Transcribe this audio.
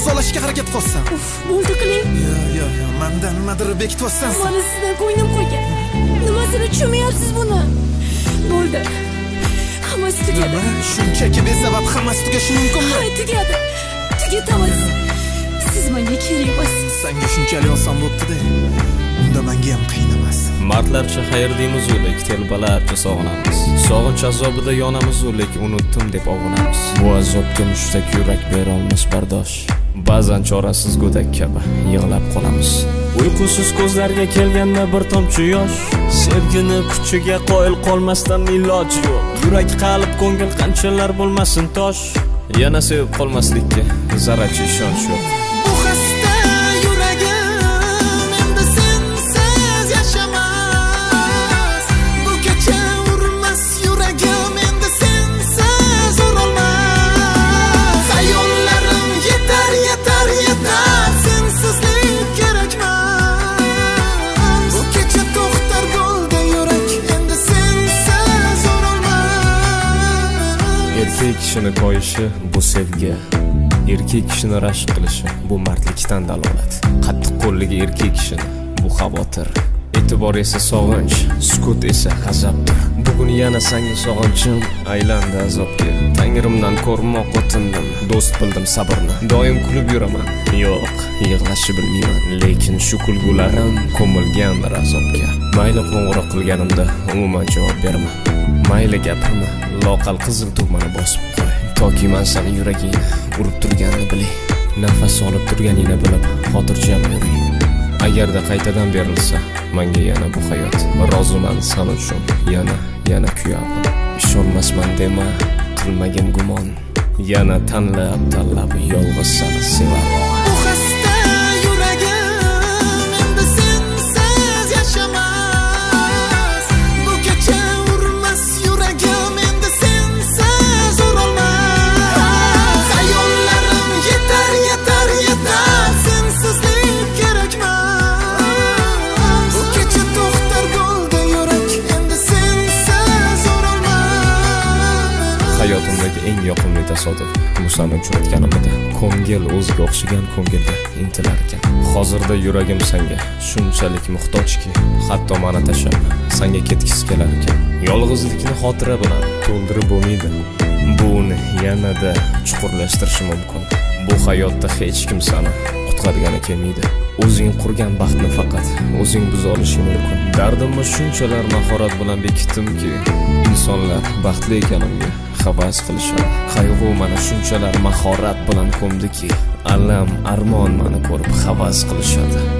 solashga harakat qilsan. Bo'ldi qiling. Yo, mendan nimadir bekityapsan. Mana sizdan ko'nglim qolgan. Nimasini tushunmayapsiz buni? Bo'ldi. Hammasi tugadi. Nima? Shunchaki besabab hammasi tugashi mumkinmi? Ha, tugadi. Tugatamiz. Siz menga kerak emas. Senga shunchalik oson bo'pti-da. Unda menga ham qiyin emas. Martlarcha xayr deymiz-u, lekin telbalarcha sog'inamiz. Sog'inch azobida yonamiz-u, lekin unutdim deb ovunamiz. Bu azobga mushtak yurak bera olmas bardosh. Ba'zan chorasiz go'dak kabi yig'lab qolamiz. Uyqusiz ko'zlarga kelganda bir tomchi yosh, sevgini kuchiga qoyil qolmasdan iloj yo'q. Yurak, qalb, ko'ngil qanchalar bo'lmasin tosh, yana sevib qolmaslikka zarracha ishonch yo'q. Bu xasta yuragim endi sensiz yashamas. Bu kecha urmas yuragim endi sensiz urolmas. Hayollarim yetar sensizlik kerakmas. Bu kecha to'xtar bo'ldi yurak endi sensiz urolmas. Erkak kishini koyishi bu sevgi, erkak kishini rashk qilishi bu mardlikdan dalolat. Qattiq qo'lligi erkak kishini bu xavotir, e'tibor esa sog'inch, sukut esa g'azabdir. Bugun yana senga sog'inchim aylandi azobga. Tangrimdan ko'rmoq o'tindim, do'st bildim sabrni. Doim kulib yuraman. Yo'q, yig'lashni bilmayman, lekin shu kulgularim ko'milgandir azobga. Mayli qo'ng'iroq qilganimda umuman javob berma. Mayli gapirma, loqal qizil tugmani bosib qo'y. Toki men seni yuragingni urib turganini bilay. Nafas olib turganingni bilib, xotirjam yuring. Agarda qaytadan berilsa, menga yana bu hayot. Roziman sen uchun, yana kuyaman. Ishonmasman dema, qilmagin gumon. Yana tanlab yolg'iz seni sevaman. Bu xasta yuragim endi sensiz yashamas. Bu kecha urmas yuragim endi sensiz urolmas. Hayollarim yetar sensizlik kerakmas. Bu kecha to'xtar bo'ldi yurak endi sensiz urolmas. Hayotimdagi eng yoqimli tasodif bu seni uchratganimda. Ko'ngil o'ziga o'xshagan ko'ngilga intilar ekan. Hozirda yuragim senga shunchalik muhtojki, hatto meni tashlab senga ketgisi kelar ekan. Yolg'izlikni xotira bilan to'ldirib bo'lmaydi. Buni yanada chuqurlashtirish mumkin. Bu hayotda hech kim seni qutqargani kelmaydi. O'zing qurgan baxtni faqat o'zing buza olishing mumkin. Dardimni shunchalar mahorat bilan bekitdimki, insonlar baxtli ekanimga havas qilishadi. Qayg'u mana shunchalar mahorat bilan ko'mdiki, alam, armon meni ko'rib havas qilishadi.